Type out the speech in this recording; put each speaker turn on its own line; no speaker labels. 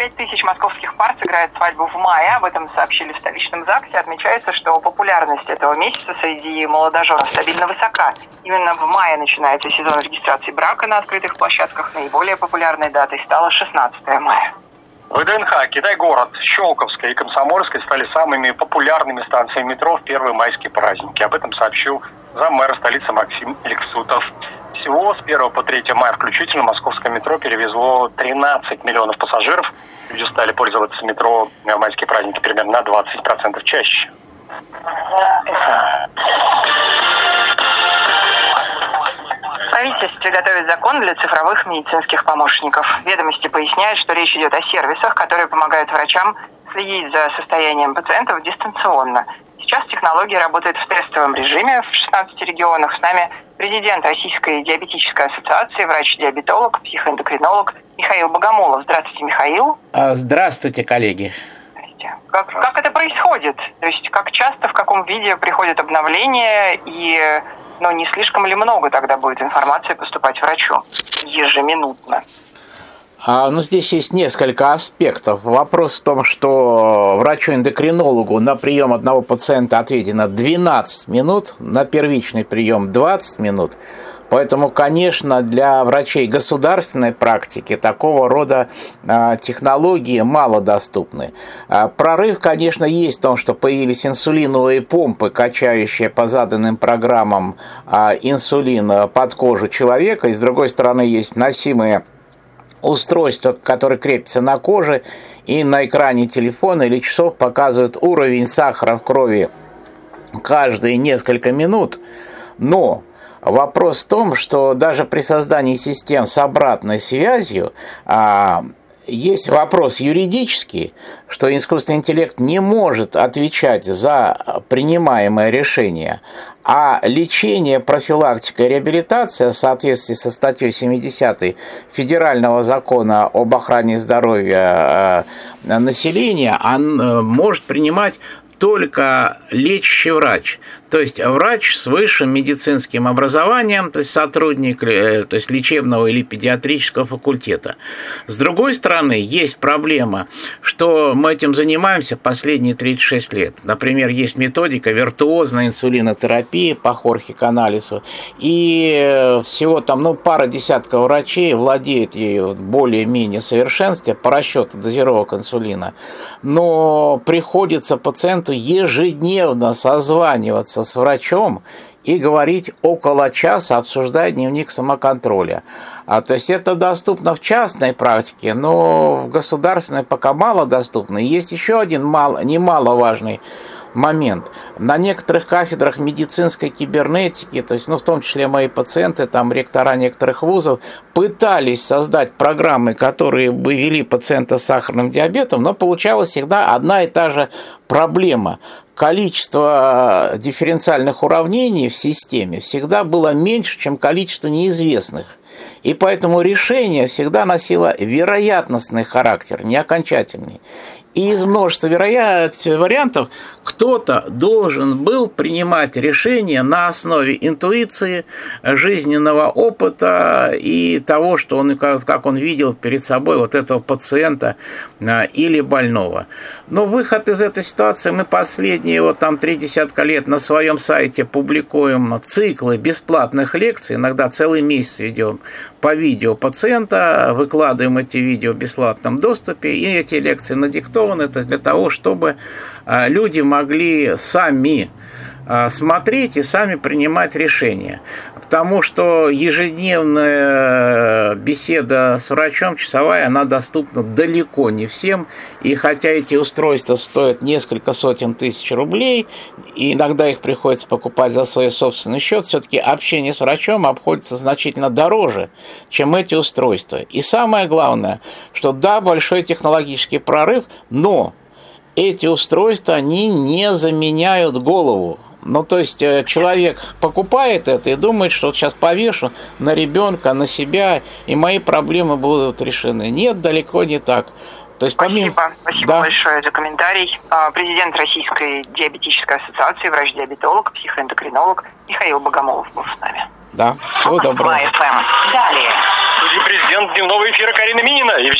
5000 московских пар сыграют свадьбу в мае. Об этом сообщили в столичном ЗАГСе. Отмечается, что популярность этого месяца среди молодоженов стабильно высока. Именно в мае начинается сезон регистрации брака на открытых площадках. Наиболее популярной датой стало 16 мая.
ВДНХ, Китай-город, Щелковская и Комсомольская стали самыми популярными станциями метро в первые майские праздники. Об этом сообщил заммэра столицы Максим Лексутов. Всего с 1 по 3 мая включительно московское метро перевезло 13 миллионов пассажиров. Люди стали пользоваться метро в майские праздники примерно на 20% чаще.
В правительстве готовят закон для цифровых медицинских помощников. Ведомости поясняют, что речь идет о сервисах, которые помогают врачам следить за состоянием пациентов дистанционно. Сейчас технология работает в тестовом режиме в 16 регионах. С нами президент Российской диабетической ассоциации, врач-диабетолог, психоэндокринолог Михаил Богомолов. Здравствуйте, Михаил.
Здравствуйте, коллеги.
Здравствуйте. Как это происходит? То есть как часто, в каком виде приходят обновления и не слишком ли много тогда будет информации поступать врачу ежеминутно?
Здесь есть несколько аспектов. Вопрос в том, что врачу-эндокринологу на прием одного пациента отведено 12 минут, на первичный прием 20 минут. Поэтому, конечно, для врачей государственной практики такого рода технологии малодоступны. Прорыв, конечно, есть в том, что появились инсулиновые помпы, качающие по заданным программам инсулин под кожу человека. И, с другой стороны, есть носимые устройства, которые крепятся на коже и на экране телефона или часов показывают уровень сахара в крови каждые несколько минут. Но вопрос в том, что даже при создании систем с обратной связью есть вопрос юридический, что искусственный интеллект не может отвечать за принимаемое решение, а лечение, профилактика и реабилитация в соответствии со статьей 70 Федерального закона об охране здоровья населения, он может принимать только лечащий врач, то есть врач с высшим медицинским образованием, то есть сотрудник то есть лечебного или педиатрического факультета. С другой стороны, есть проблема, что мы этим занимаемся последние 36 лет. Например, есть методика виртуозной инсулинотерапии по Хорхе-Каналесу, и всего там пара десятков врачей владеет ею более-менее в совершенстве по расчету дозировок инсулина, но приходится пациенту ежедневно созваниваться с врачом и говорить около часа, обсуждая дневник самоконтроля. То есть это доступно в частной практике, но в государственной пока мало доступно. И есть еще один немаловажный момент. На некоторых кафедрах медицинской кибернетики, то есть, в том числе мои пациенты, ректора некоторых вузов, пытались создать программы, которые бы вели пациента с сахарным диабетом, но получалась всегда одна и та же проблема. Количество дифференциальных уравнений в системе всегда было меньше, чем количество неизвестных. И поэтому решение всегда носило вероятностный характер, не окончательный. И из множества вариантов кто-то должен был принимать решение на основе интуиции, жизненного опыта и того, что он, как он видел перед собой этого пациента или больного. Но выход из этой ситуации мы последние 3 десятка лет на своем сайте публикуем циклы бесплатных лекций, иногда целый месяц ведем по видео пациента, выкладываем эти видео в бесплатном доступе, и эти лекции надиктованы. Это для того, чтобы люди могли сами смотреть и сами принимать решения. Потому что ежедневная беседа с врачом, часовая, она доступна далеко не всем. И хотя эти устройства стоят несколько сотен тысяч рублей, и иногда их приходится покупать за свой собственный счет, все-таки общение с врачом обходится значительно дороже, чем эти устройства. И самое главное, что да, большой технологический прорыв, но эти устройства, они не заменяют голову. То есть человек покупает это и думает, что сейчас повешу на ребенка, на себя, и мои проблемы будут решены. Нет, далеко не так. То есть
Спасибо большое за комментарий. Президент Российской диабетической ассоциации, врач-диабетолог, психоэндокринолог Михаил Богомолов был с нами.
Да, всего доброго.
Далее.
Президент дневного эфира Карина Минина и